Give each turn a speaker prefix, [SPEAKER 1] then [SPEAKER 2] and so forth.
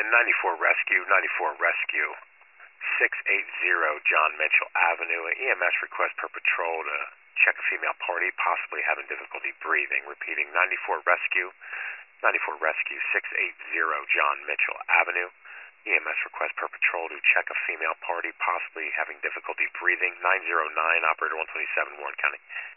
[SPEAKER 1] 94 Rescue, 94 Rescue, 680 John Mitchell Avenue. An EMS request per patrol to check a female party possibly having difficulty breathing. Repeating, 94 Rescue, 94 Rescue, 680 John Mitchell Avenue. EMS request per patrol to check a female party possibly having difficulty breathing. 909, Operator 127, Warren County.